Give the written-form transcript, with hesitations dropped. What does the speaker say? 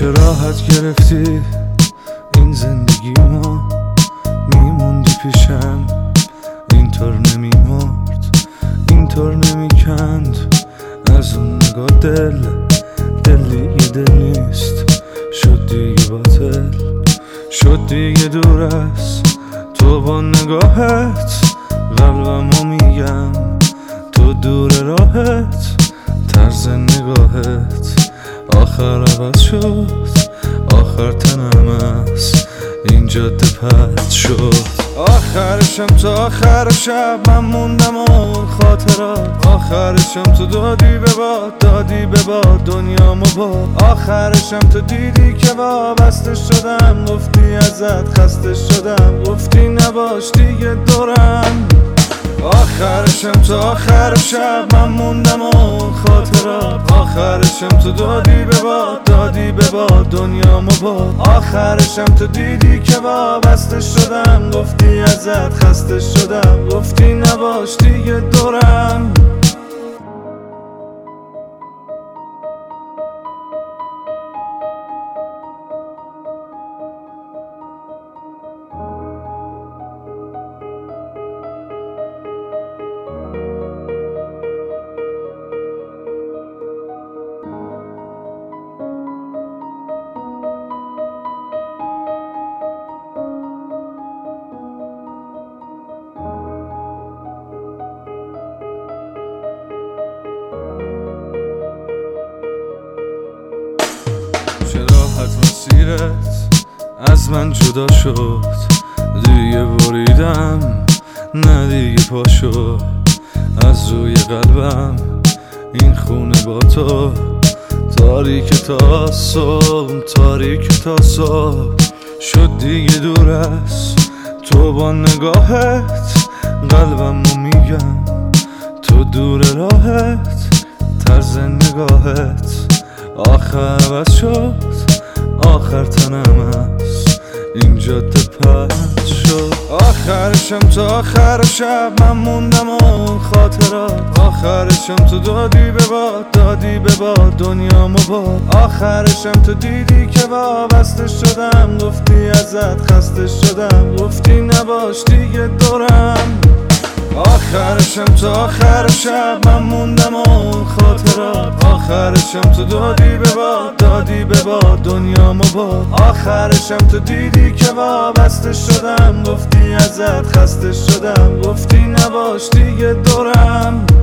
چه راحت گرفتی این زندگی ما، میموندی پیشم اینطور نمیمرد، اینطور نمیکند از اون نگاه دل دیگه دل نیست، شد دیگه باطل، شد دیگه دور است تو با نگاهت، قلبمو میگم تو دور راهت، طرز نگاهت آخر عوض شد، آخر تنم است این جاده پرد شد. آخرشم تا آخر شب من موندم اون خاطرات، آخرشم تو دادی به باد، دادی به باد دنیامو باد، آخرشم تو دیدی که وابسته شدم، گفتی ازت خسته شدم، گفتی نباش دیگه دورم. آخرشم تا آخر شب من موندم اون خاطرات، آخرشم تو دادی به باد، دادی به باد دنیامو باد، آخرشم تو دیدی که وابسته شدم، گفتی ازت خسته شدم، گفتی نباش دیگه دورم. چه راحت مسیرت از من جدا شد، دیگه بریدم نه دیگه پا شد از روی قلبم این خونه با تو، تاریک تا صبح، تاریک تا صبح، شد دیگه دور است تو با نگاهت، قلبمو میگم تو دور راهت، طرز نگاهت آخر عوض شد، آخر تنم است این جاده پرد شد. آخرشم تا آخر شب من موندم اون خاطرات، آخرشم تو دادی به باد، دادی به باد دنیامو باد، آخرشم تو دیدی که وابسته شدم، گفتی ازت خسته شدم، گفتی نباش دیگه دورم. آخرشم تا آخر شب من موندم اون خاطرات، آخرشم تو دادی به باد، دادی به باد دنیامو باد، آخرشم تو دیدی که وابسته شدم، گفتی ازت خسته شدم، گفتی نباش دیگه دورم.